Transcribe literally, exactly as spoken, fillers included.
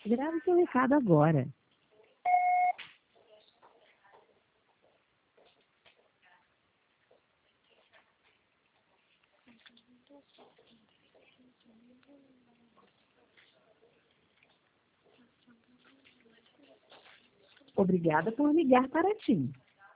Grave seu recado agora. Obrigada por ligar para TIM.